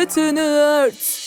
sırtını ört.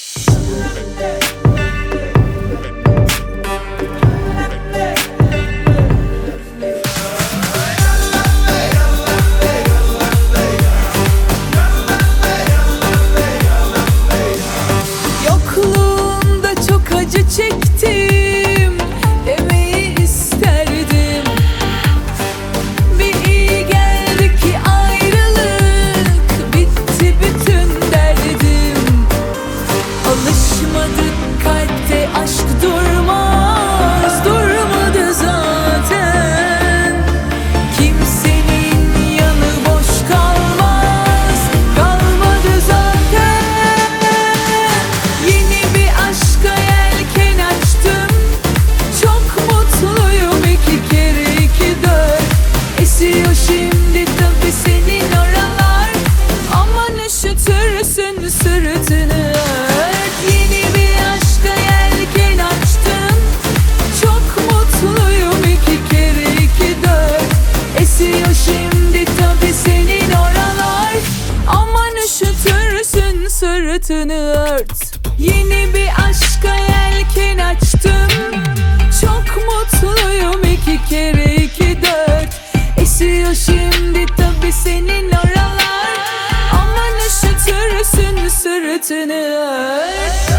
Yokluğunda çok acı çektim demeyi isterdim. Bir iyi geldi ki ayrılık, bitti bütün derdim. Alışmadık, kalpte aşk durmaz, durmadı zaten. Kimsenin yanı boş kalmaz, kalmadı zaten. Yeni bir aşka yelken açtım, çok mutluyum, 2 kere 2 4. Esiyor şimdi tabi senin oralar, aman üşütürsün sırtını ört. Yeni bir aşka yelken açtım, çok mutluyum, 2 kere 2 4. Esiyor şimdi tabi senin oralar, aman üşütürsün sırtını ört. Yeni bir aşka yelken açtım, çok mutluyum, 2 kere 2 4. Esiyor şimdi tabi senin oralar, aman üşütürsün sırtını ört.